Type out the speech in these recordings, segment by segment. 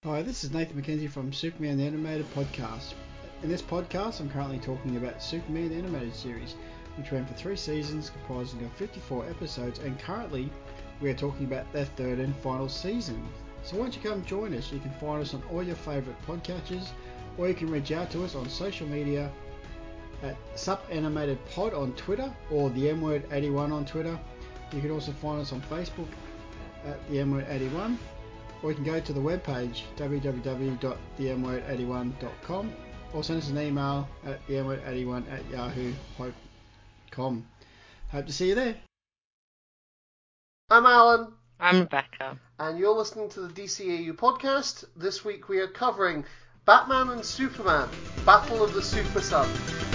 Hi, this is Nathan McKenzie from Superman the Animated Podcast. In this podcast, I'm currently talking about Superman the Animated Series, which ran for 3 seasons, comprising of 54 episodes, and currently we are talking about their 3rd and final season. So why don't you come join us? You can find us on all your favourite podcatchers, or you can reach out to us on social media at SupAnimatedPod on Twitter, or the M-Word81 on Twitter. You can also find us on Facebook at the M-Word81. Or you can go to the webpage www.themword81.com, or send us an email at themword81@yahoo.com. Hope to see you there. I'm Alan. I'm Rebecca. And you're listening to the DCAU podcast. This week we are covering Batman and Superman, Battle of the Super Sons.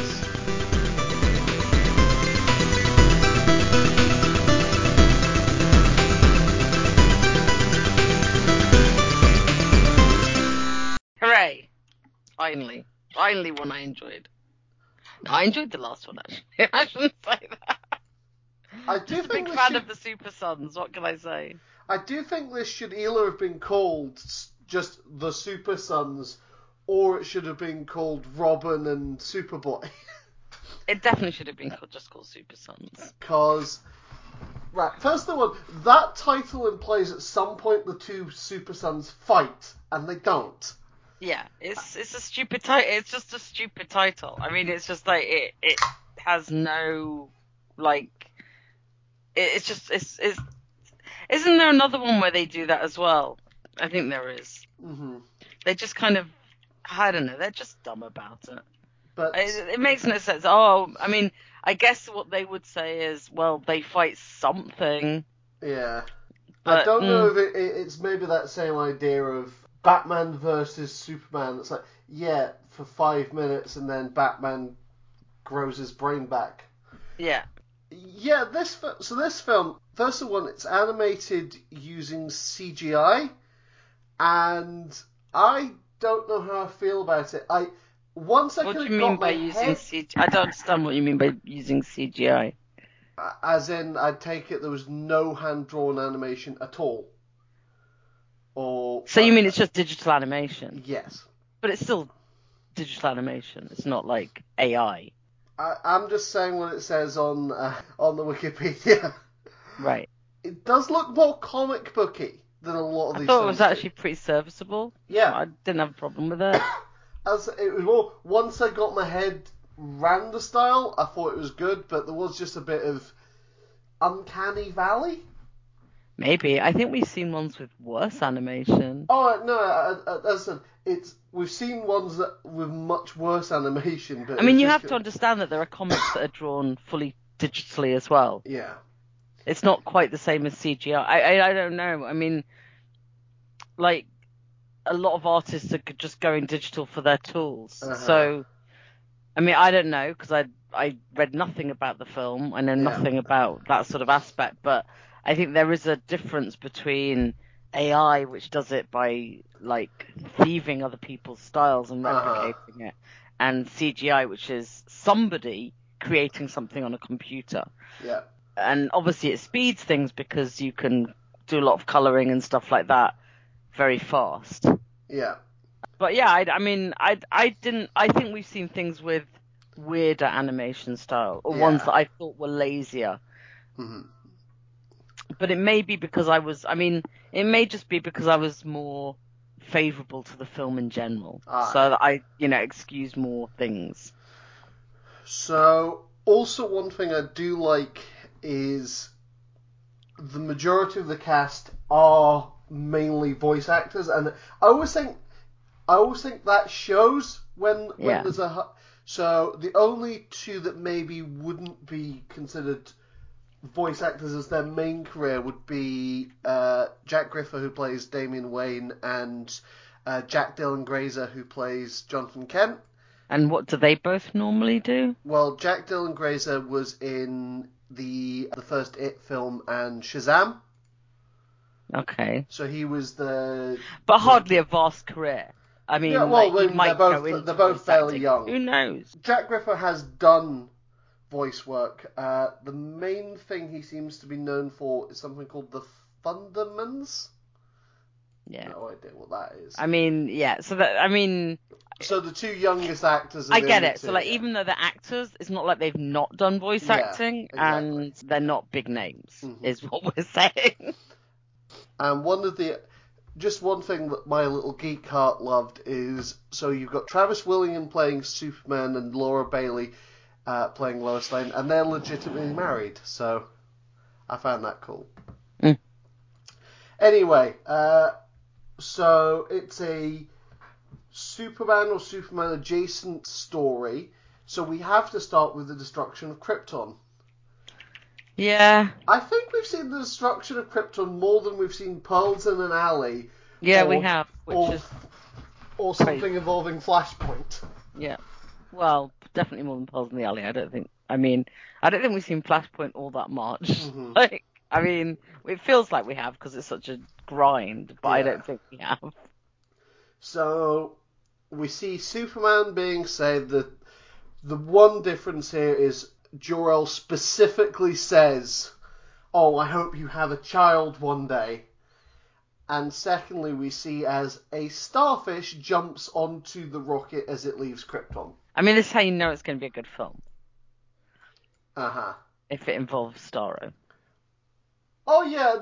Hooray! Finally one I enjoyed. No, I enjoyed the last one, actually. I shouldn't say that. I do Just a think big fan of the Super Sons, what can I say? I do think this should either have been called just the Super Sons, or it should have been called Robin and Superboy. It definitely should have been called Super Sons. Because, right, first of all, that title implies at some point the two Super Sons fight, and they don't. Yeah, it's a stupid title. It's just a stupid title. I mean, it's just like it has no like. It's just it's. Isn't there another one where they do that as well? I think there is. Mm-hmm. They just kind of, I don't know. They're just dumb about it. But It makes no sense. Oh, I mean, I guess what they would say is, well, they fight something. yeah, But, I don't know if it's maybe that same idea of Batman versus Superman. It's like, yeah, for 5 minutes, and then Batman grows his brain back. Yeah. Yeah, this film, first of all, it's animated using CGI, and I don't know how I feel about it. Once I What do kind you of mean got by my using head, CGI? I don't understand what you mean by using CGI. as in, I take it there was no hand-drawn animation at all. Or So you mean it's just digital animation? yes. But it's still digital animation. It's not like AI. I'm just saying what it says on the Wikipedia. Right. It does look more comic booky than a lot of I these thought it films was actually pretty serviceable. Yeah. I didn't have a problem with it. As it was more, once I got my head round the style, I thought it was good, but there was just a bit of uncanny valley. Maybe. I think we've seen ones with worse animation. Oh no, listen, we've seen ones that with much worse animation, but I mean, you have to understand that there are comics that are drawn fully digitally as well. Yeah. It's not quite the same as CGI. I don't know. I mean, like, a lot of artists are just going digital for their tools. Uh-huh. So, I mean, I don't know, because I read nothing about the film. I know nothing about that sort of aspect, but I think there is a difference between AI, which does it by, like, thieving other people's styles and replicating it, and CGI, which is somebody creating something on a computer. Yeah. And obviously it speeds things because you can do a lot of colouring and stuff like that very fast. Yeah. But yeah, I think we've seen things with weirder animation style, or ones that I thought were lazier. Mm-hmm. But it may be because it may just be because I was more favourable to the film in general. So that I, excuse more things. So, also one thing I do like is the majority of the cast are mainly voice actors, and I always think that shows when there's a. So the only two that maybe wouldn't be considered voice actors as their main career would be Jack Griffer, who plays Damian Wayne, and Jack Dylan Grazer, who plays Jonathan Kent. And what do they both normally do? Well, Jack Dylan Grazer was in the first It film and Shazam. Okay. So he was But hardly a vast career. I mean, yeah, well, you might go into they're both fairly acting. young. Who knows? Jack Griffer has done voice work. The main thing he seems to be known for is something called the Thundermans. Yeah. No idea what that is. I mean, yeah. So the two youngest actors. I get it. Two, So even though they're actors, it's not like they've not done voice acting, exactly. and they're not big names, is what we're saying. And just one thing that my little geek heart loved is, so you've got Travis Willingham playing Superman and Laura Bailey playing Lois Lane, and they're legitimately married. So I found that cool. Mm. Anyway, so it's a Superman or Superman adjacent story. So we have to start with the destruction of Krypton. Yeah. I think we've seen the destruction of Krypton more than we've seen Pearls in an Alley. Yeah, we have. Or something involving Flashpoint. Yeah. Well, definitely more than Pearls in the Alley. I don't think we've seen Flashpoint all that much. Mm-hmm. It feels like we have because it's such a grind, but I don't think we have. So we see Superman being saved. The one difference here is Jor-El specifically says, "Oh, I hope you have a child one day." And secondly, we see as a starfish jumps onto the rocket as it leaves Krypton. I mean, this is how you know it's going to be a good film. Uh-huh. If it involves Starro. Oh, yeah.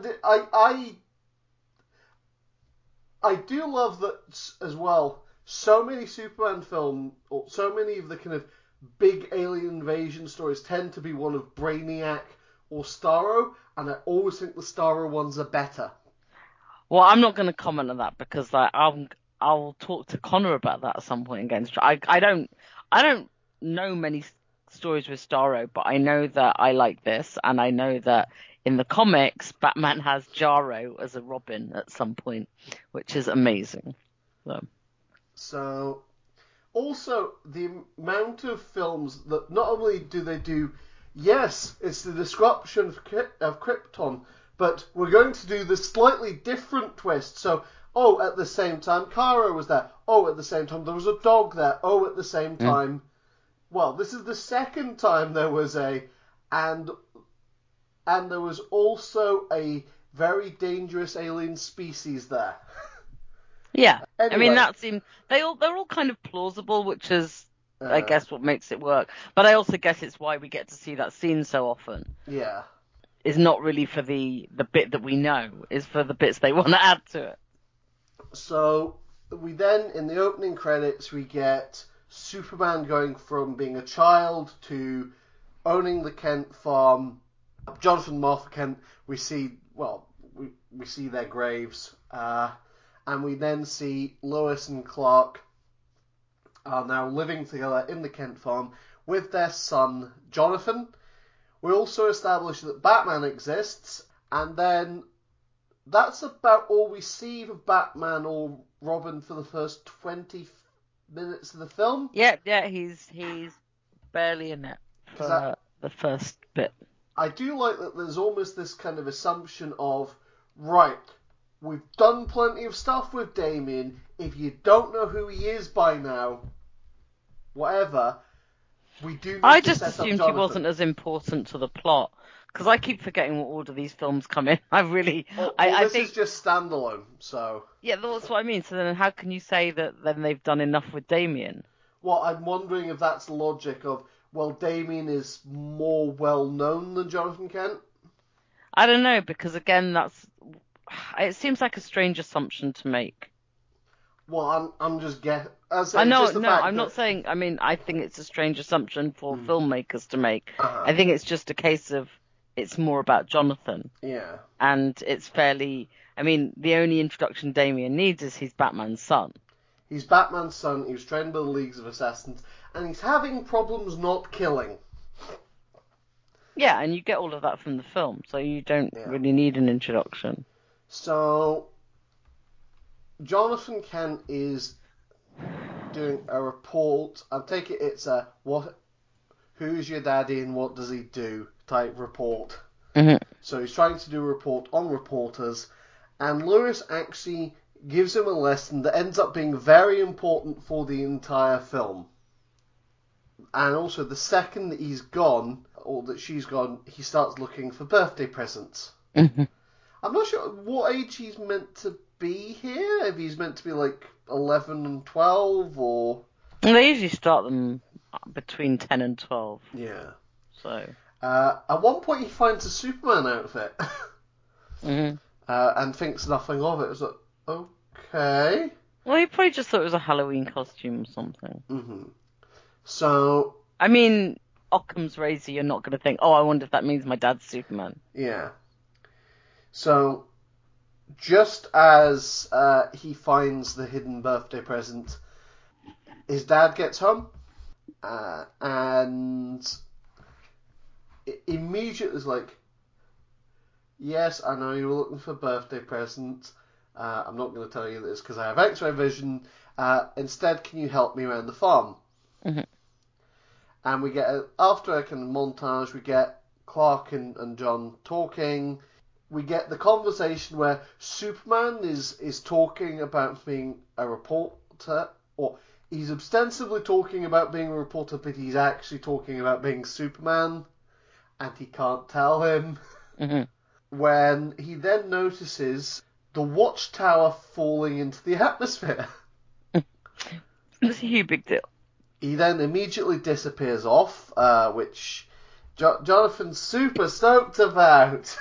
I do love that as well. So many Superman films, or so many of the kind of big alien invasion stories tend to be one of Brainiac or Starro, and I always think the Starro ones are better. Well, I'm not going to comment on that because I'll talk to Connor about that at some point again. I don't know many stories with Starro, but I know that I like this, and I know that in the comics, Batman has Jarro as a Robin at some point, which is amazing. So, also, the amount of films that not only do they do, yes, it's the disruption of Krypton, but we're going to do this slightly different twist. So, at the same time, Kara was there. At the same time, there was a dog there. At the same time, well, this is the second time there was and there was also a very dangerous alien species there. Yeah, Anyway. I mean they're all kind of plausible, which is I guess what makes it work. But I also guess it's why we get to see that scene so often. Yeah. Is not really for the bit that we know, is for the bits they want to add to it. So we then, in the opening credits, we get Superman going from being a child to owning the Kent farm. Jonathan and Martha Kent, we see their graves, and we then see Lois and Clark are now living together in the Kent farm with their son Jonathan. We also establish that Batman exists, and then that's about all we see of Batman or Robin for the first 20 minutes of the film. Yeah, he's barely in it for the first bit. I do like that there's almost this kind of assumption of, right, we've done plenty of stuff with Damian. If you don't know who he is by now, whatever, we do need I to just set up assumed Jonathan. he wasn't as important to the plot. Because I keep forgetting what order these films come in. I this think is just standalone, so... Yeah, that's what I mean. So then how can you say that then they've done enough with Damian? Well, I'm wondering if that's the logic of, well, Damian is more well-known than Jonathan Kent? I don't know, because again, it seems like a strange assumption to make. Well, I'm just guessing. I'm not saying, I mean, I think it's a strange assumption for filmmakers to make. Uh-huh. I think it's just a case of, it's more about Jonathan. Yeah. And it's fairly, I mean, the only introduction Damian needs is he's Batman's son. He's Batman's son, he was trained by the Leagues of Assassins, and he's having problems not killing. Yeah, and you get all of that from the film, so you don't really need an introduction. So, Jonathan Kent is doing a report. I take it it's a who's your daddy and what does he do type report. Mm-hmm. So he's trying to do a report on reporters, and Lewis actually gives him a lesson that ends up being very important for the entire film. And also, the second that he's gone, or that she's gone, he starts looking for birthday presents. Mm-hmm. I'm not sure what age he's meant to be here? If he's meant to be like 11 and 12, or... And they usually start them between 10 and 12. Yeah. So. At one point he finds a Superman outfit. Mm-hmm. And thinks nothing of it. It's like, okay. Well, he probably just thought it was a Halloween costume or something. Mm-hmm. So... I mean, Occam's razor, you're not going to think, oh, I wonder if that means my dad's Superman. Yeah. So, just as he finds the hidden birthday present, his dad gets home, and immediately is like, yes, I know you were looking for a birthday present. I'm not going to tell you this because I have X-ray vision. Instead, can you help me around the farm? Mm-hmm. And we get, after a kind of montage, we get Clark and John talking. We get the conversation where Superman is talking about being a reporter, or he's ostensibly talking about being a reporter, but he's actually talking about being Superman, and he can't tell him. Mm-hmm. When he then notices the watchtower falling into the atmosphere. It's a huge big deal. He then immediately disappears off, which Jonathan's super stoked about.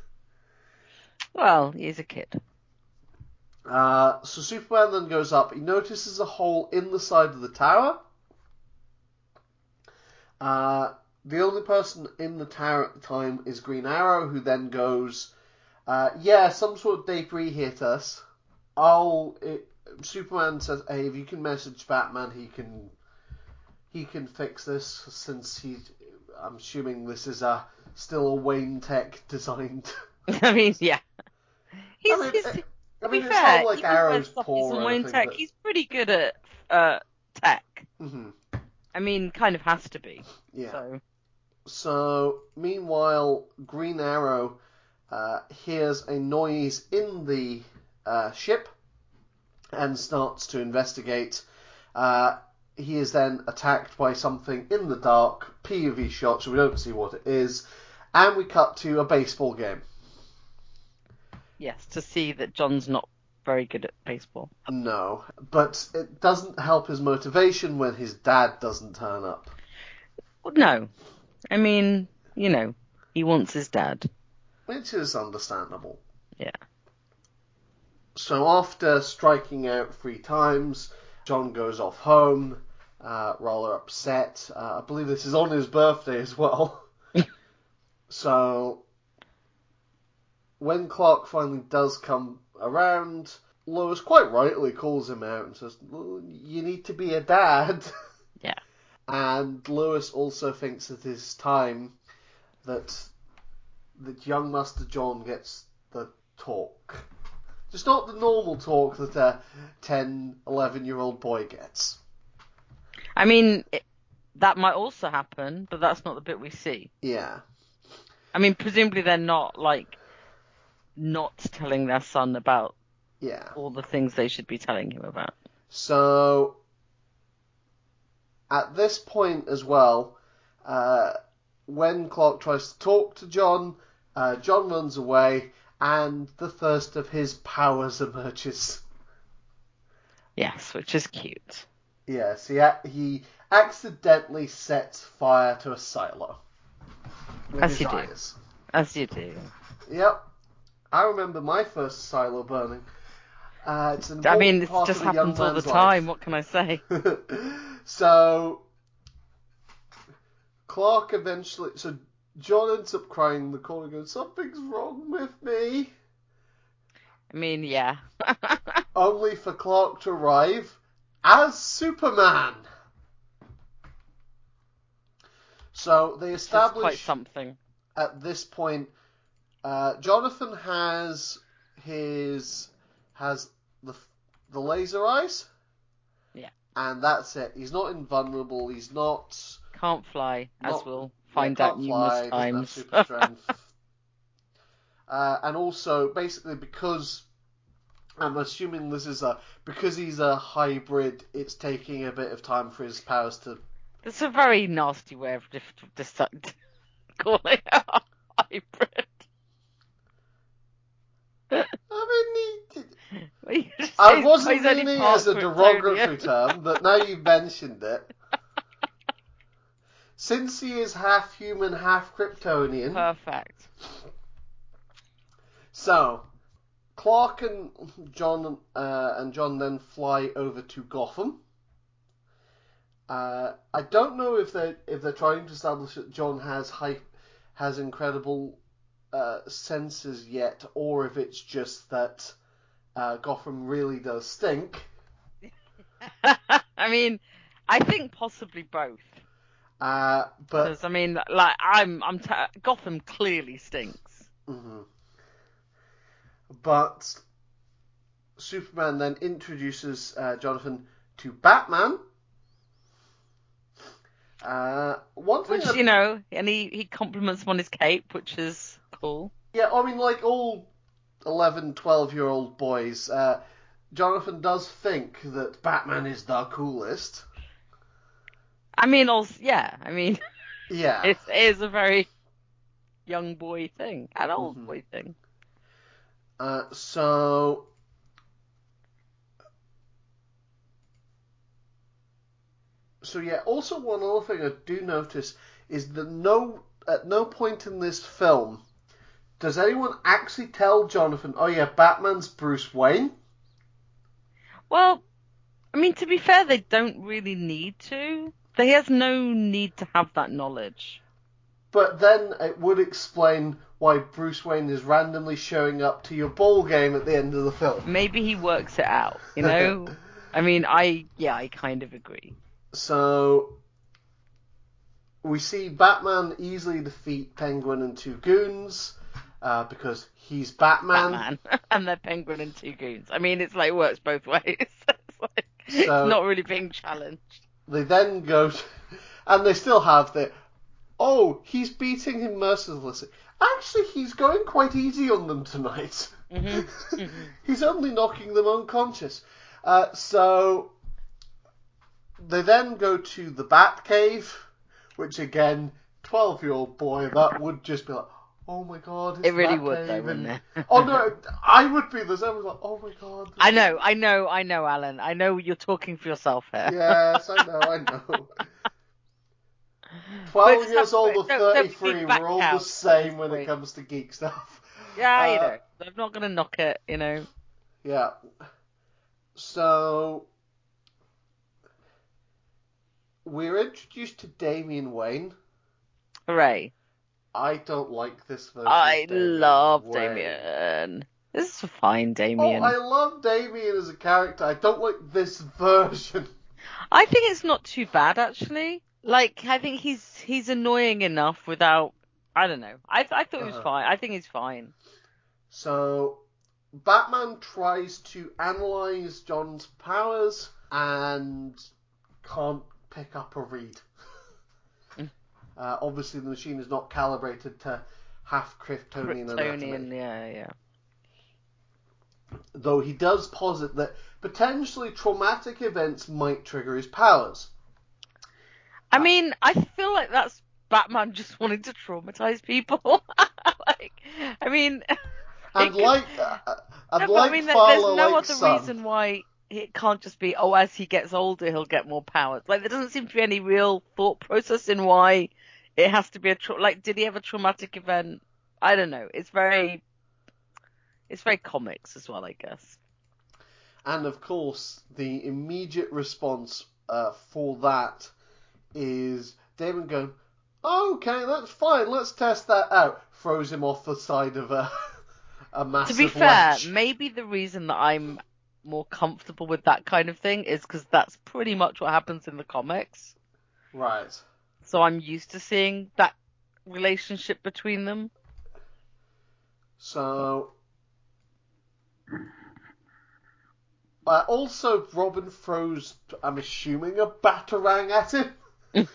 Well, he's a kid. So Superman then goes up. He notices a hole in the side of the tower. The only person in the tower at the time is Green Arrow, who then goes, yeah, some sort of debris hit us. Superman says, hey, if you can message Batman, he can fix this, since I'm assuming this is still a Wayne Tech designed. I mean, yeah. To be fair, it's not like even Arrow's stuff poor is on or Wayne anything, Tech, but... he's pretty good at tech. Mm-hmm. I mean, kind of has to be. Yeah. So meanwhile, Green Arrow hears a noise in the ship and starts to investigate. He is then attacked by something in the dark, POV shot, so we don't see what it is, and we cut to a baseball game. Yes, to see that John's not very good at baseball. No, but it doesn't help his motivation when his dad doesn't turn up. Well, no. I mean, he wants his dad. Which is understandable. Yeah. So after striking out 3 times, John goes off home, rather upset. I believe this is on his birthday as well. So when Clark finally does come around, Lois quite rightly calls him out and says, you need to be a dad. Yeah. And Lois also thinks it is time that young Master John gets the talk. Just not the normal talk that a 10, 11-year-old boy gets. I mean, that might also happen, but that's not the bit we see. Yeah. I mean, presumably they're not, not telling their son about all the things they should be telling him about. So, at this point as well, when Clark tries to talk to John, John runs away, and the first of his powers emerges. Yes, which is cute. Yes, he accidentally sets fire to a silo. As you do. As you do. Yep. I remember my first silo burning. It's an it part just of a young happens all the man's time. life. What can I say? So, Clark eventually... So, John ends up crying in the corner going, something's wrong with me. I mean, yeah. Only for Clark to arrive as Superman. So, they establish... quite something. At this point, Jonathan has the laser eyes. Yeah. And that's it. He's not invulnerable. He's not... Can't fly, as we'll find out numerous times. Doesn't have super strength. And also, basically, because... I'm assuming this is because he's a hybrid, it's taking a bit of time for his powers to... That's a very nasty way of calling it a hybrid. I mean, I wasn't he's only meaning part as a derogatory term, but now you've mentioned it. Since he is half human, half Kryptonian. Perfect. So, Clark and John then fly over to Gotham. I don't know if they're trying to establish that John has incredible senses yet, or if it's just that Gotham really does stink. I mean, I think possibly both. But Because I mean, Gotham clearly stinks. Mm-hmm. But Superman then introduces Jonathan to Batman. Which, and he compliments him on his cape, which is cool. Yeah, I mean, like all 11, 12-year-old boys, Jonathan does think that Batman is the coolest. I mean, yeah. It is a very young boy thing, an old boy thing. So yeah. Also, one other thing I do notice is that at no point in this film does anyone actually tell Jonathan, "Oh yeah, Batman's Bruce Wayne." Well, I mean, to be fair, they don't really need to. He has no need to have that knowledge. But then it would explain why Bruce Wayne is randomly showing up to your ball game at the end of the film. Maybe he works it out, I mean, I kind of agree. So, we see Batman easily defeat Penguin and two goons, because he's Batman. And they're Penguin and two goons. I mean, it's like, it works both ways. It's not really being challenged. They then go, and they still have he's beating him mercilessly. Actually, he's going quite easy on them tonight. Mm-hmm. He's only knocking them unconscious. So they then go to the Batcave, which again, 12-year-old boy, that would just be like, oh my god, it's it really Batcave. Would though, wouldn't it? Oh no, I would be the same. Like, oh my god. I know, Alan. I know you're talking for yourself here. Yes, I know. 12 years old or 33, we're all the same when it comes to geek stuff. Yeah, I'm not going to knock it, Yeah. So, we're introduced to Damian Wayne. Hooray. I don't like this version I love Wayne. Damian. This is fine, Damian. Oh, I love Damian as a character. I don't like this version. I think it's not too bad, actually. Like, I think he's annoying enough without... I don't know. I thought he was fine. I think he's fine. So, Batman tries to analyze John's powers and can't pick up or read. Obviously, the machine is not calibrated to half Kryptonian anatomy. Yeah. Though he does posit that potentially traumatic events might trigger his powers. I mean, I feel like that's Batman just wanting to traumatize people. There's no other reason why it can't just be, as he gets older, he'll get more powers. Like, there doesn't seem to be any real thought process in why it has to be did he have a traumatic event? I don't know. It's very comics as well, I guess. And of course, the immediate response for that is Damon going, okay, that's fine, let's test that out. Throws him off the side of a massive To be fair, ledge. maybe the reason that I'm more comfortable with that kind of thing is because that's pretty much what happens in the comics. Right. So I'm used to seeing that relationship between them. So... also, Robin throws, I'm assuming, a batarang at him.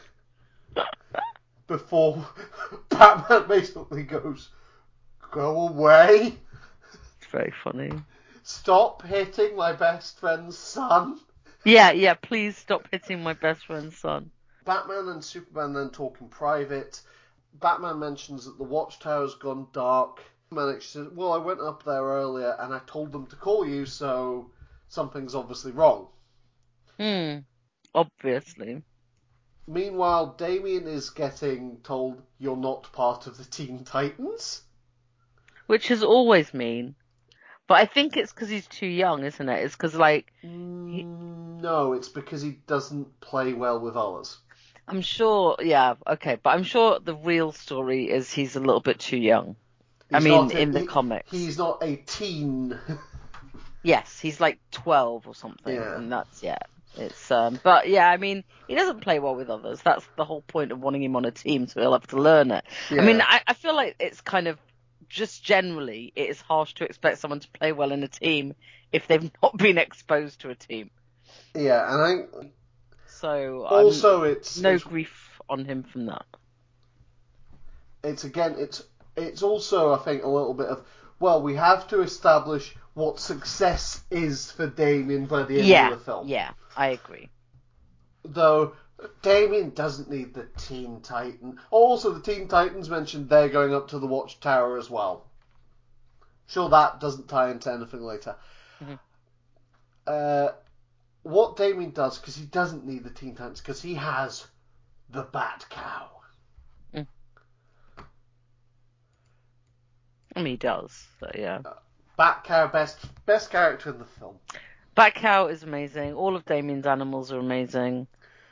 Before Batman basically goes, go away. It's very funny. Stop hitting my best friend's son. Yeah, please stop hitting my best friend's son. Batman and Superman then talk in private. Batman mentions that the Watchtower's gone dark. And she says, well, I went up there earlier and I told them to call you, so something's obviously wrong. Obviously. Meanwhile, Damien is getting told you're not part of the Teen Titans. Which is always mean. But I think it's because he's too young, isn't it? It's because, like... No, it's because he doesn't play well with others. I'm sure, yeah, okay. But I'm sure the real story is he's a little bit too young. In the comics. He's not a teen. Yes, he's like 12 or something. Yeah. And that's, yeah. It's, but yeah, I mean, he doesn't play well with others. That's the whole point of wanting him on a team, so he'll have to learn it. Yeah. I mean, I feel like it's kind of, just generally, it is harsh to expect someone to play well in a team if they've not been exposed to a team. Yeah, and So, also it's grief on him from that. It's also, I think, a little bit of, well, we have to establish what success is for Damien by the end of the film. Yeah, I agree. Though, Damien doesn't need the Teen Titan. Also, the Teen Titans mentioned they're going up to the Watchtower as well. Sure, that doesn't tie into anything later. Mm-hmm. What Damien does, because he doesn't need the Teen Titans, because he has the Bat Cow. I mean, he does, so yeah. Bat Cow, best character in the film. Bat Cow is amazing. All of Damien's animals are amazing.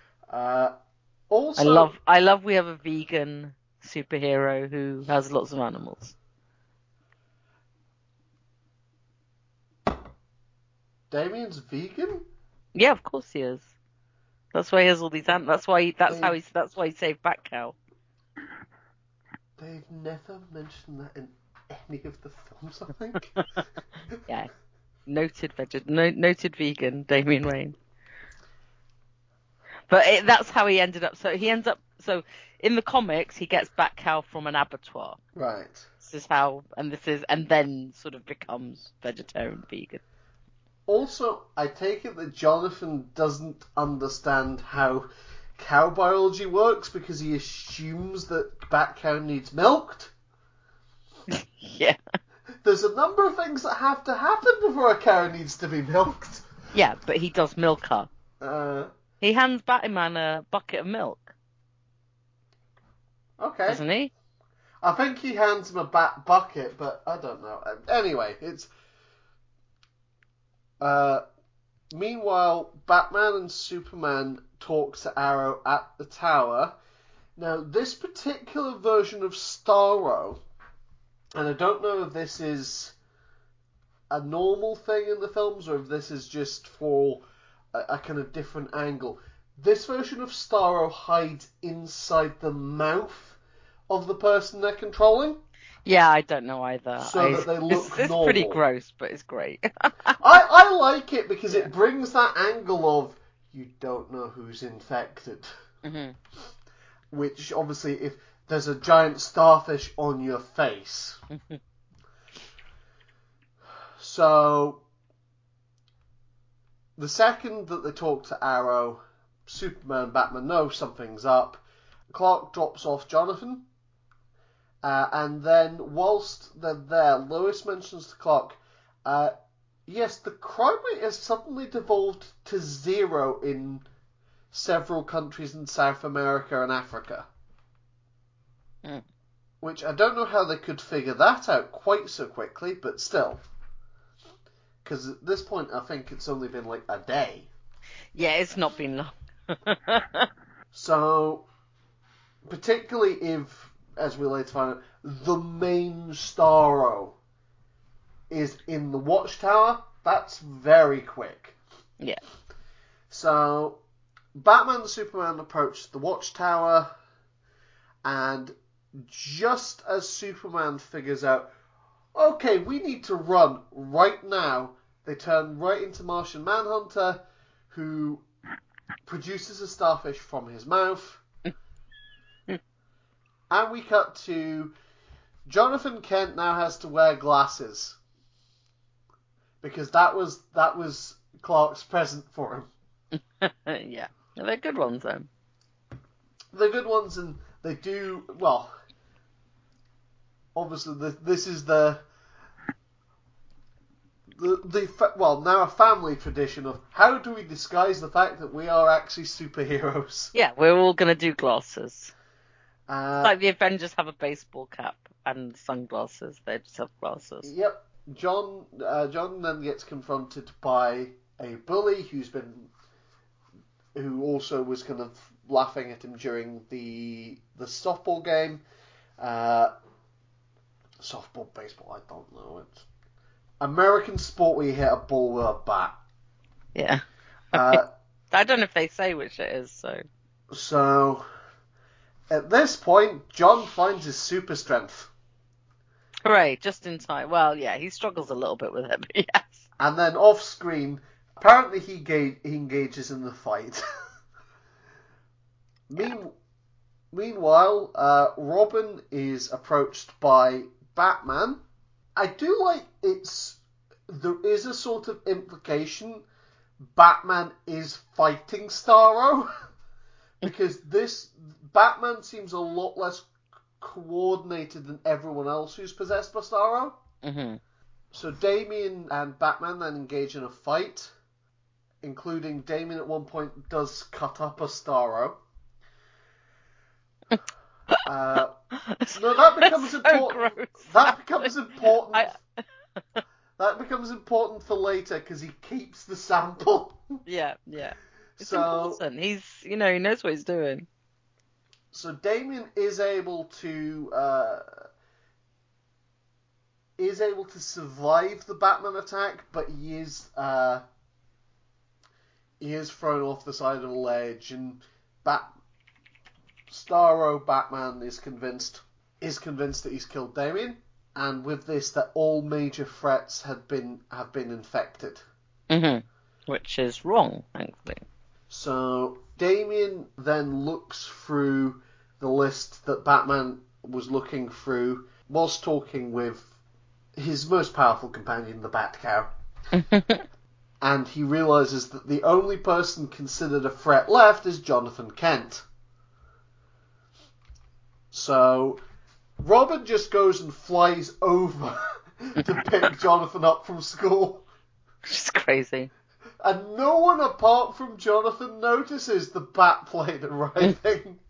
Also, I love we have a vegan superhero who has lots of animals. Damien's vegan? Yeah, of course he is. That's why he has all these animals. That's why he saved Bat Cow. They've never mentioned that in any of the films, I think. Yeah. Noted vegan, Damian Wayne. But that's how he ended up. So in the comics, he gets Bat Cow from an abattoir. Right. And then sort of becomes vegetarian, vegan. Also, I take it that Jonathan doesn't understand how cow biology works because he assumes that Bat Cow needs milked. Yeah. There's a number of things that have to happen before a cow needs to be milked. Yeah, but he does milk her. He hands Batman a bucket of milk. Okay. Doesn't he? I think he hands him a bucket, but I don't know. Anyway, it's... meanwhile, Batman and Superman talk to Arrow at the tower. Now, this particular version of Starro, and I don't know if this is a normal thing in the films or if this is just for a kind of different angle. This version of Starro hides inside the mouth of the person they're controlling. Yeah, I don't know either. So that they look it's normal. pretty gross, but it's great. I like it because it brings that angle of you don't know who's infected. Mm-hmm. Which, obviously, if there's a giant starfish on your face. So, the second that they talk to Arrow, Superman and Batman know something's up. Clark drops off Jonathan. And then, whilst they're there, Lois mentions to Clark, yes, the crime rate has suddenly devolved to 0 in several countries in South America and Africa. Mm. Which I don't know how they could figure that out quite so quickly, but still. Because at this point, I think it's only been like a day. Yeah, it's not been long. So, particularly if, as we later find out, the main Starro is in the Watchtower, that's very quick. Yeah. So, Batman and Superman approach the Watchtower, and just as Superman figures out, okay, we need to run right now, they turn right into Martian Manhunter, who produces a starfish from his mouth. And we cut to Jonathan Kent now has to wear glasses. Because that was Clark's present for him. Yeah. They're good ones, though. They're good ones, and they do, well, obviously this is now a family tradition of how do we disguise the fact that we are actually superheroes. Yeah, we're all going to do glasses. Uh, It's like the Avengers have a baseball cap and sunglasses. They just have glasses. Yep. John then gets confronted by a bully who also was kind of laughing at him during the softball game. Softball, baseball, I don't know. It's American sport where you hit a ball with a bat. Yeah. I don't know if they say which it is, so. So, at this point, John finds his super strength. Hooray, just in time. Well, yeah, he struggles a little bit with it, but yes. And then off screen, apparently he engages in the fight. Yeah. Meanwhile, Robin is approached by Batman. I do like there is a sort of implication Batman is fighting Starro because this Batman seems a lot less coordinated than everyone else who's possessed by Starro. Mm-hmm. So Damian and Batman then engage in a fight, including Damian at one point does cut up a Starro. No, that becomes important. Gross, that becomes important. That becomes important for later because he keeps the sample. Yeah. It's important. He knows what he's doing. So Damian is able to survive the Batman attack, but he is thrown off the side of a ledge, and Starro Batman is convinced that he's killed Damian, and with this that all major threats have been infected. Mm-hmm. Which is wrong, thankfully. So Damian then looks through the list that Batman was looking through whilst talking with his most powerful companion, the Batcow. And he realizes that the only person considered a threat left is Jonathan Kent. So Robin just goes and flies over to pick Jonathan up from school. Which crazy. And no one apart from Jonathan notices the bat plane arriving.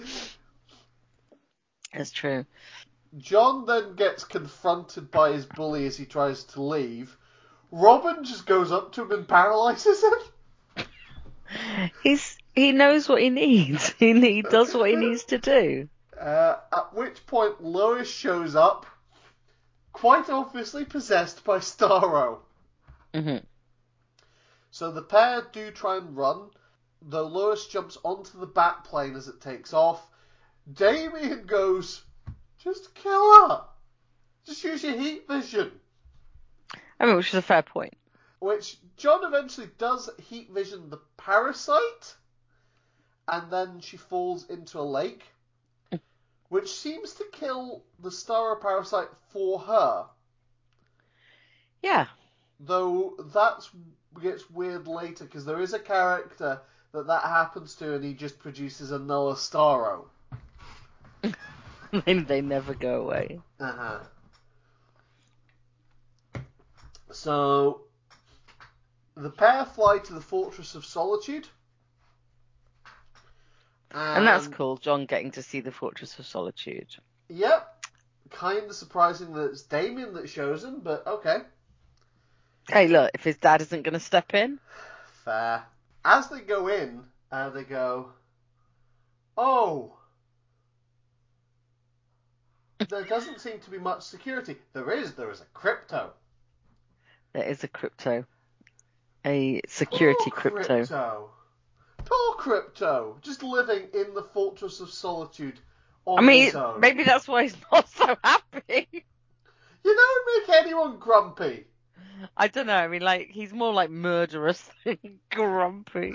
It's true. John then gets confronted by his bully as he tries to leave. Robin just goes up to him and paralyzes him. He knows what he needs. He does what he needs to do. At which point Lois shows up, quite obviously possessed by Starro. Mm-hmm. So the pair do try and run, though Lois jumps onto the bat plane as it takes off. Damian goes, just kill her. Just use your heat vision. I mean, which is a fair point. Which John eventually does heat vision the parasite, and then she falls into a lake, which seems to kill the Starro parasite for her. Yeah. Though that gets weird later, because there is a character that happens to, and he just produces another Starro. They never go away. Uh-huh. So, the pair fly to the Fortress of Solitude. And that's cool, John getting to see the Fortress of Solitude. Yep. Kind of surprising that it's Damian that shows him, but okay. Hey, look, if his dad isn't going to step in. Fair. As they go in, they go, oh, there doesn't seem to be much security. There is a crypto. There is a crypto. A security crypto. Poor crypto. Just living in the Fortress of Solitude on his own. Maybe that's why he's not so happy. You don't make anyone grumpy. I don't know. I mean, like, he's more like murderous than grumpy.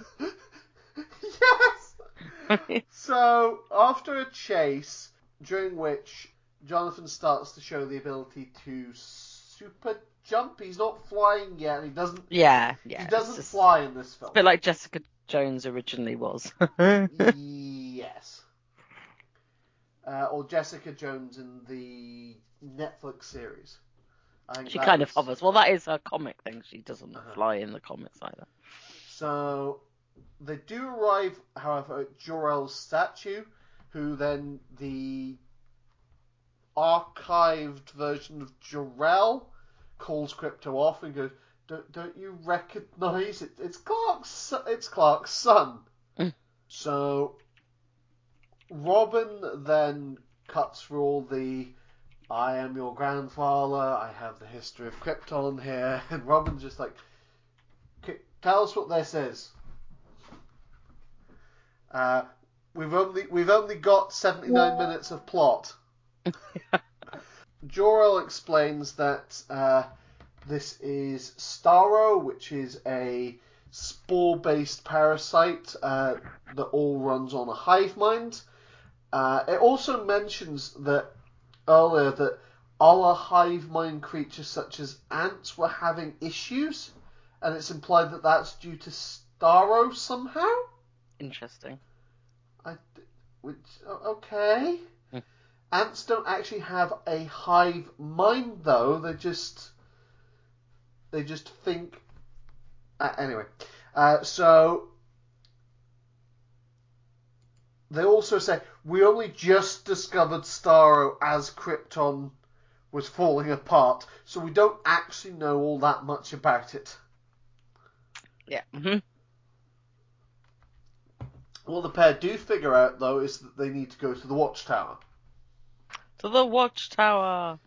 Yes! So, after a chase, during which Jonathan starts to show the ability to super jump. He's not flying yet. He doesn't. Yeah. He doesn't fly in this film. It's a bit like Jessica Jones originally was. Yes. or Jessica Jones in the Netflix series. I think She that kind of was- hovers. Well, that is her comic thing. She doesn't fly in the comics either. So they do arrive, however, at Jor-El's statue, who then the archived version of Jor-El calls Krypto off and goes, "Don't you recognise it? It's Clark's son." So Robin then cuts through all the "I am your grandfather, I have the history of Krypton here," and Robin's just like, "Tell us what this is." We've only got 79 minutes of plot. Jor-El explains that this is Starro, which is a spore-based parasite that all runs on a hive mind. It also mentions that earlier that other hive mind creatures such as ants were having issues, and it's implied that that's due to Starro somehow. Interesting. Okay. Ants don't actually have a hive mind, though. They just think. Anyway, so they also say we only just discovered Starro as Krypton was falling apart, so we don't actually know all that much about it. Yeah. What the pair do figure out, though, is that they need to go to the Watchtower. To the Watchtower.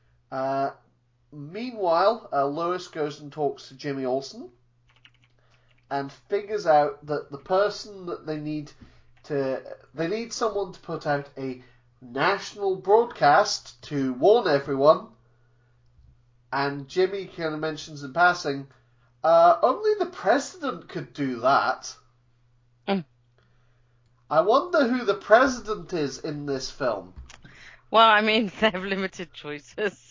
Meanwhile, Lois goes and talks to Jimmy Olsen and figures out that the person that they need someone to put out a national broadcast to warn everyone. And Jimmy kind of mentions in passing, only the president could do that. I wonder who the president is in this film. Well, I mean, they have limited choices.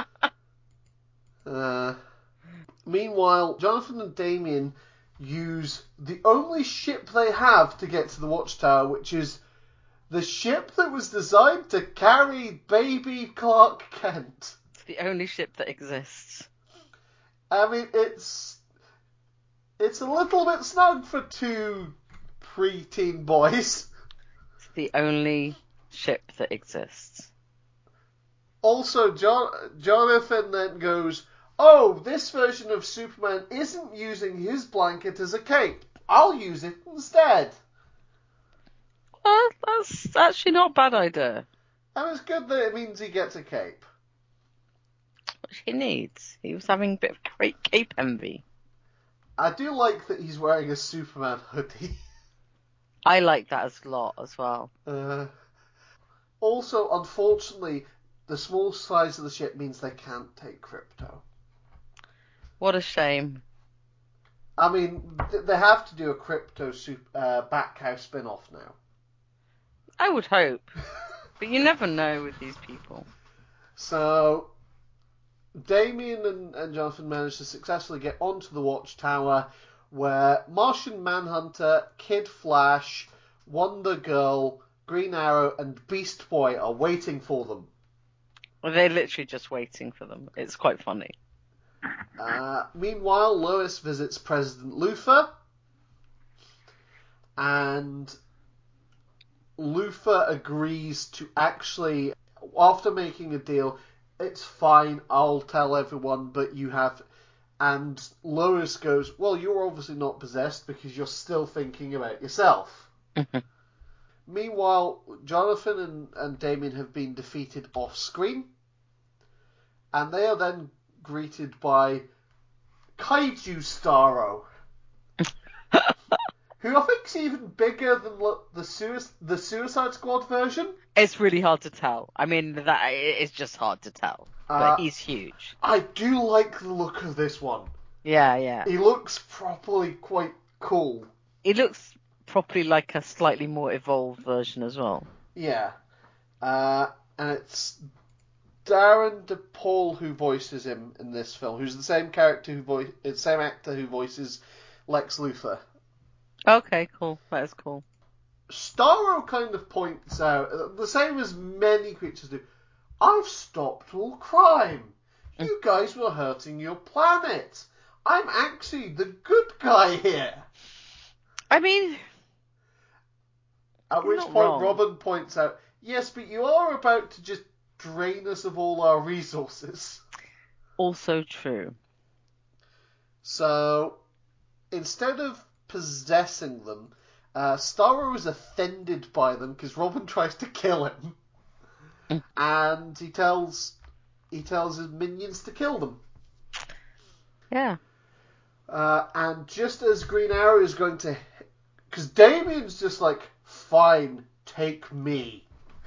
Meanwhile, Jonathan and Damien use the only ship they have to get to the Watchtower, which is the ship that was designed to carry baby Clark Kent. It's the only ship that exists. I mean, it's a little bit snug for two preteen boys. It's the only ship that exists. Also, Jonathan then goes, "Oh, this version of Superman isn't using his blanket as a cape. I'll use it instead." Well, that's actually not a bad idea. And it's good that it means he gets a cape. Which he needs. He was having a bit of cape envy. I do like that he's wearing a Superman hoodie. I like that a lot as well. Also, unfortunately, the small size of the ship means they can't take Krypto. What a shame. I mean, they have to do a Krypto Batcow spin-off now. I would hope. But you never know with these people. So, Damien and Jonathan managed to successfully get onto the Watchtower, where Martian Manhunter, Kid Flash, Wonder Girl, Green Arrow, and Beast Boy are waiting for them. Well, they're literally just waiting for them. It's quite funny. Meanwhile, Lois visits President Luthor, and Luthor agrees to actually, after making a deal, it's fine, I'll tell everyone, but you have... And Lois goes, well, you're obviously not possessed because you're still thinking about yourself. Meanwhile, Jonathan and Damien have been defeated off-screen, and they are then greeted by Kaiju Starro, who I think's even bigger than the Suicide Squad version. It's really hard to tell. I mean, that it's just hard to tell. But he's huge. I do like the look of this one. Yeah. He looks properly quite cool. He looks properly like a slightly more evolved version as well. Yeah. And it's Darren DePaul who voices him in this film, who's the same actor who voices Lex Luthor. Okay, cool. That is cool. Starro kind of points out, the same as many creatures do, I've stopped all crime. You guys were hurting your planet. I'm actually the good guy here. I mean, at which not point wrong. Robin points out, yes, but you are about to just drain us of all our resources. Also true. So, instead of possessing them, Starro is offended by them because Robin tries to kill him, and he tells his minions to kill them. Yeah. And just as Green Arrow is going to, because Damien's just like, fine, take me.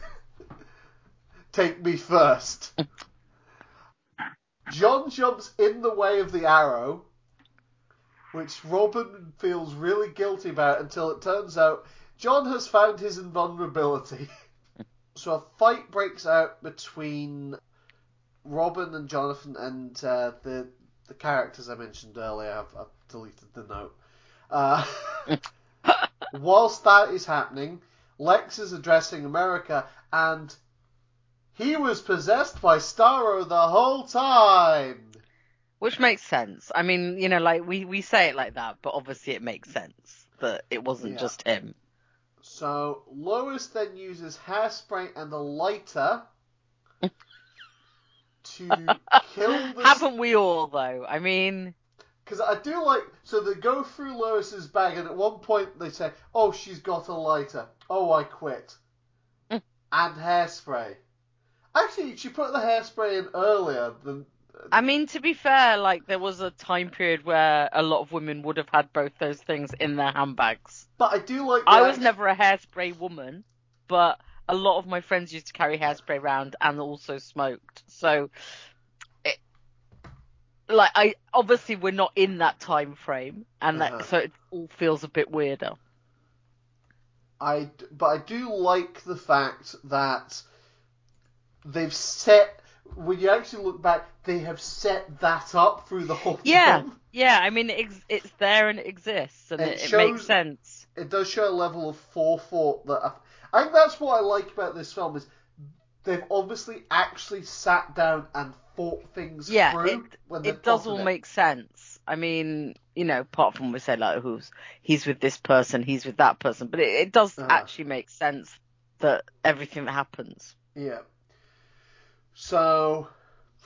Take me first. John jumps in the way of the arrow, which Robin feels really guilty about until it turns out John has found his invulnerability. So a fight breaks out between Robin and Jonathan and the characters I mentioned earlier. I've deleted the note. Whilst that is happening, Lex is addressing America, and he was possessed by Starro the whole time. Which makes sense. I mean, you know, like we say it like that, but obviously it makes sense that it wasn't just him. So Lois then uses hairspray and a lighter to kill the... Haven't we all, though? I mean... Because I do like... So they go through Lois's bag, and at one point they say, oh, she's got a lighter. Oh, I quit. And hairspray. Actually, she put the hairspray in earlier than... I mean, to be fair, like, there was a time period where a lot of women would have had both those things in their handbags. But I do like... I was never a hairspray woman, but a lot of my friends used to carry hairspray around and also smoked. So, obviously we're not in that time frame, and so it all feels a bit weirder. But I do like the fact that they've set... When you actually look back, they have set that up through the whole film. Yeah, I mean, it's there and it exists, and it makes sense. It does show a level of forethought that... I think that's what I like about this film, is they've obviously actually sat down and thought things through. It does all make sense. I mean, you know, apart from we say, like, he's with this person, he's with that person, but it does actually make sense that everything that happens. Yeah. So,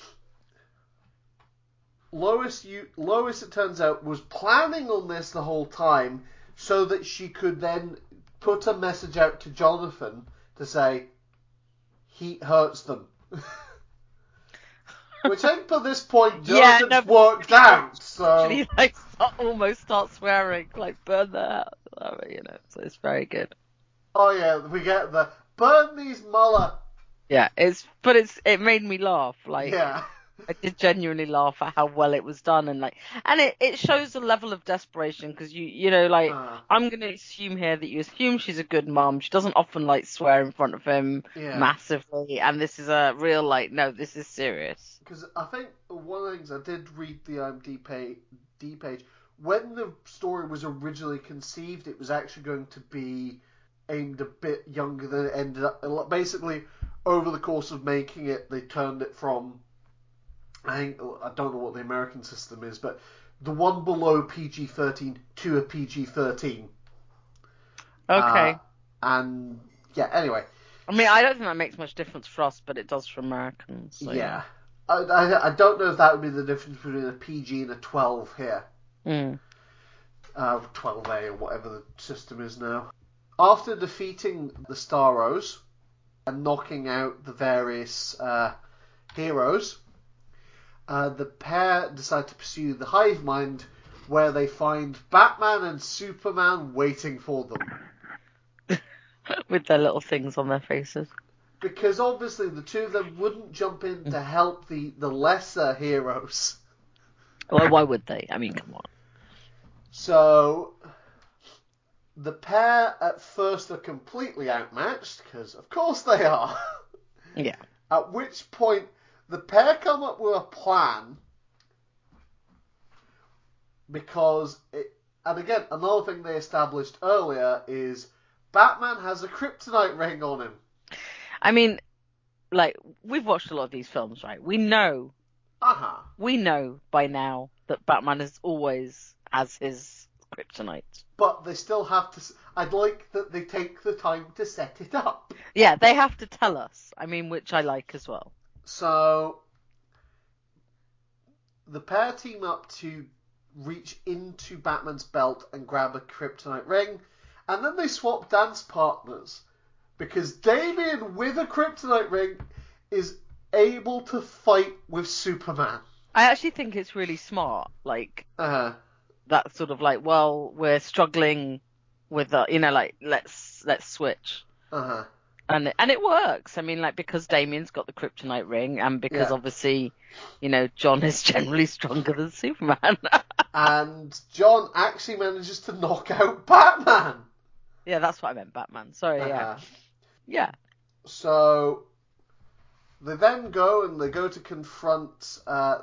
Lois, it turns out, was planning on this the whole time so that she could then put a message out to Jonathan to say, he hurts them. Which I think by this point, Jonathan's worked out, so... Actually, almost start swearing, like, burn their house, you know, so it's very good. Oh yeah, we get the, burn these mullah. Yeah, it made me laugh. Like, yeah. I did genuinely laugh at how well it was done, and it shows a level of desperation because you know, like, I'm gonna assume here that you assume she's a good mom. She doesn't often like swear in front of him massively, and this is a real like, no, this is serious. Because I think one of the things I did read the IMDb page when the story was originally conceived, it was actually going to be aimed a bit younger than it ended up. Basically, over the course of making it, they turned it from, I don't know what the American system is, but the one below PG-13 to a PG-13. Okay. And yeah, anyway. I mean, I don't think that makes much difference for us, but it does for Americans. So, yeah. I don't know if that would be the difference between a PG and a 12 here. 12A or whatever the system is now. After defeating the Starros and knocking out the various heroes, the pair decide to pursue the Hive Mind, where they find Batman and Superman waiting for them. With their little things on their faces. Because obviously the two of them wouldn't jump in to help the lesser heroes. Well, why would they? I mean, come on. So, the pair at first are completely outmatched, because of course they are. Yeah. At which point, the pair come up with a plan, because, and again, another thing they established earlier is Batman has a kryptonite ring on him. I mean, like, we've watched a lot of these films, right? We know by now that Batman is always has his kryptonite. But they still have to... I'd like that they take the time to set it up. Yeah, they have to tell us. I mean, which I like as well. So, the pair team up to reach into Batman's belt and grab a kryptonite ring, and then they swap dance partners, because Damian, with a kryptonite ring, is able to fight with Superman. I actually think it's really smart, like, that sort of like, well, we're struggling with, like, let's switch. And it works. I mean, like, because Damien's got the kryptonite ring, and because obviously, John is generally stronger than Superman. And John actually manages to knock out Batman. Yeah, that's what I meant, Batman. Sorry, yeah. So they then go to confront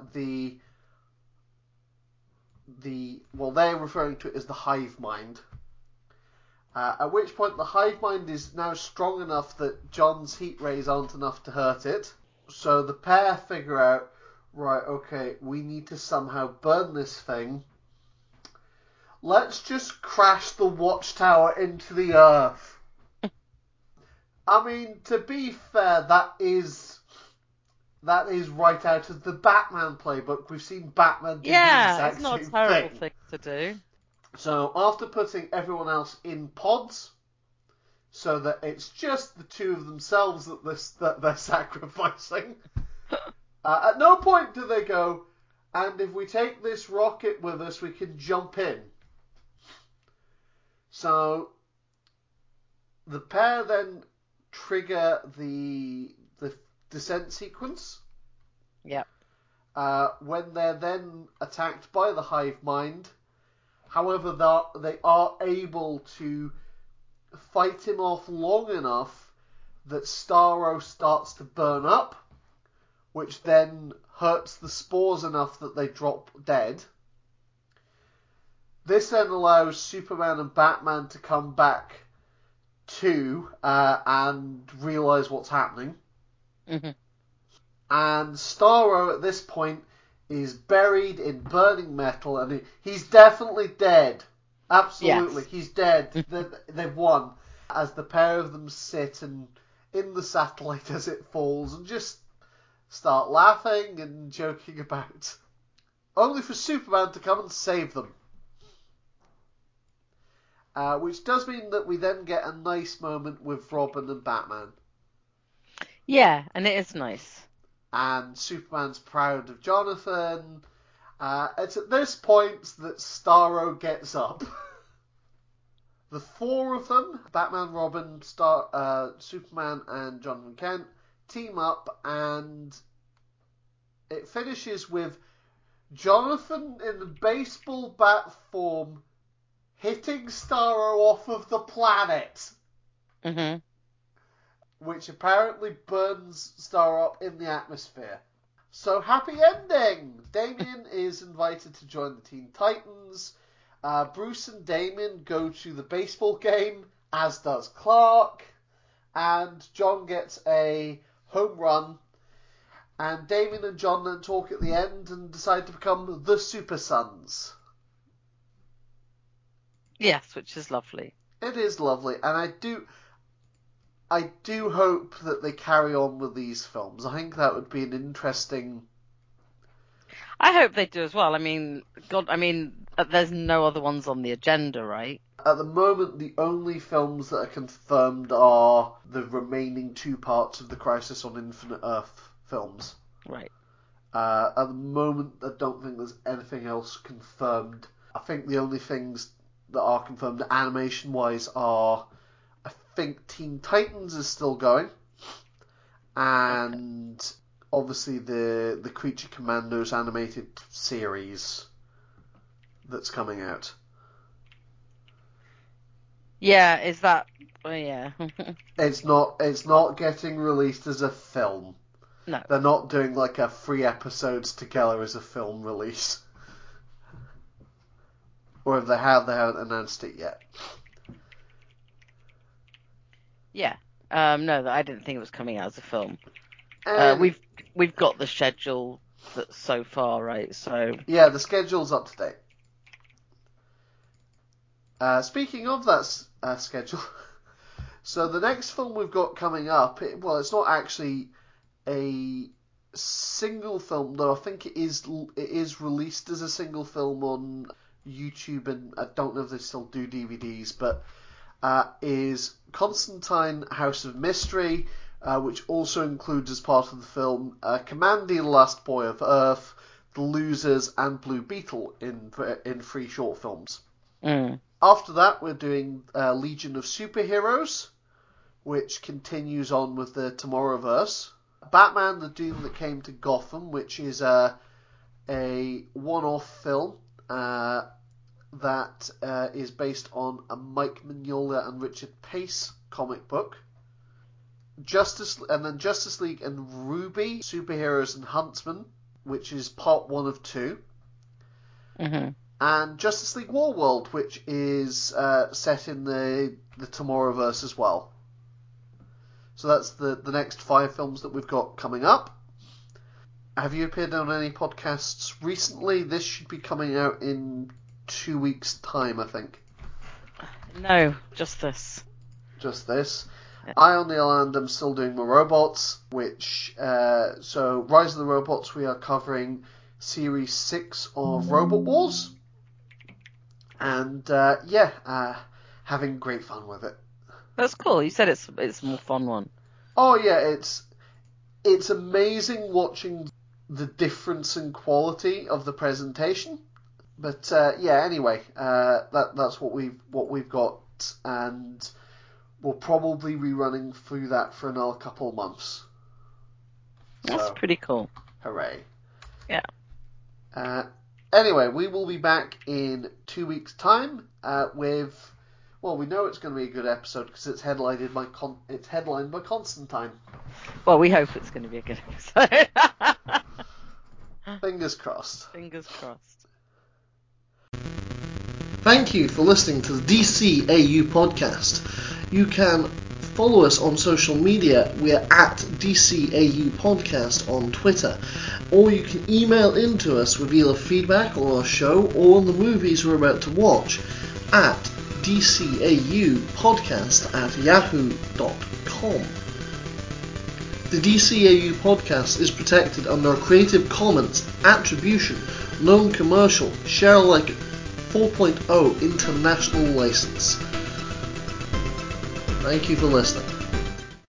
they're referring to it as the Hive Mind. At which point the Hive Mind is now strong enough that John's heat rays aren't enough to hurt it. So the pair figure out, right, okay, we need to somehow burn this thing. Let's just crash the watchtower into the earth. I mean, to be fair, that is right out of the Batman playbook. We've seen Batman do the exact same thing. Yeah, it's not a terrible thing to do. So after putting everyone else in pods, so that it's just the two of themselves that they're sacrificing, at no point do they go, and if we take this rocket with us, we can jump in. So the pair then trigger the descent sequence. Yep. When they're then attacked by the Hive Mind. However, they are able to fight him off long enough that Starro starts to burn up, which then hurts the spores enough that they drop dead. This then allows Superman and Batman to come back to and realise what's happening. Mm-hmm. And Starro at this point is buried in burning metal, and he's definitely dead. Absolutely, yes. He's dead. They've won. As the pair of them sit in the satellite as it falls and just start laughing and joking about. Only for Superman to come and save them. Which does mean that we then get a nice moment with Robin and Batman. Yeah, and it is nice. And Superman's proud of Jonathan. It's at this point that Starro gets up. The four of them, Batman, Robin, Superman, and Jonathan Kent, team up, and it finishes with Jonathan in the baseball bat form hitting Starro off of the planet. Mm-hmm. Which apparently burns Starro up in the atmosphere. So, happy ending! Damian is invited to join the Teen Titans. Bruce and Damian go to the baseball game, as does Clark. And John gets a home run. And Damian and John then talk at the end and decide to become the Super Sons. Yes, which is lovely. It is lovely, and I do hope that they carry on with these films. I think that would be an interesting... I hope they do as well. I mean, there's no other ones on the agenda, right? At the moment, the only films that are confirmed are the remaining two parts of the Crisis on Infinite Earth films. Right. At the moment, I don't think there's anything else confirmed. I think the only things that are confirmed animation-wise are... I think Teen Titans is still going, and obviously the Creature Commandos animated series that's coming out. Yeah, is that? Oh, yeah. It's not getting released as a film. No, they're not doing like a 3 episodes together as a film release, or if they haven't announced it yet. Yeah. No, I didn't think it was coming out as a film. And We've got the schedule that's so far, right? So yeah, the schedule's up to date. Speaking of that schedule, so the next film we've got coming up, it's not actually a single film, though I think it is released as a single film on YouTube, and I don't know if they still do DVDs, but is Constantine House of Mystery, which also includes as part of the film Kamandi, The Last Boy of Earth, The Losers, and Blue Beetle in 3 short films. After that, we're doing Legion of Superheroes, which continues on with the Tomorrowverse. Batman: The Doom That Came to Gotham, which is a one-off film that is based on a Mike Mignola and Richard Pace comic book. Justice League and Ruby, Superheroes and Huntsmen, which is part 1 of 2. Mm-hmm. And Justice League Warworld, which is set in the Tomorrowverse as well. So that's the next 5 films that we've got coming up. Have you appeared on any podcasts recently? This should be coming out in 2 weeks' time, I think. No, just this. Just this. Yeah. I, on the other hand, am still doing my robots, which... so, Rise of the Robots, we are covering Series 6 of Robot Wars. And, having great fun with it. That's cool. You said it's a more fun one. Oh, yeah, it's amazing watching the difference in quality of the presentation. But anyway, that's what we've got, and we'll probably be running through that for another couple of months. That's pretty cool. Hooray! Yeah. Anyway, we will be back in 2 weeks' time with. Well, we know it's going to be a good episode because it's headlined by Constantine. Well, we hope it's going to be a good episode. Fingers crossed. Fingers crossed. Thank you for listening to the DCAU podcast. You can follow us on social media. We're at DCAU podcast on Twitter. Or you can email into us with either feedback on our show or on the movies we're about to watch at dcaupodcast@yahoo.com. The DCAU podcast is protected under a Creative Commons Attribution, Non-Commercial, Share Alike 4.0 international license. Thank you for listening.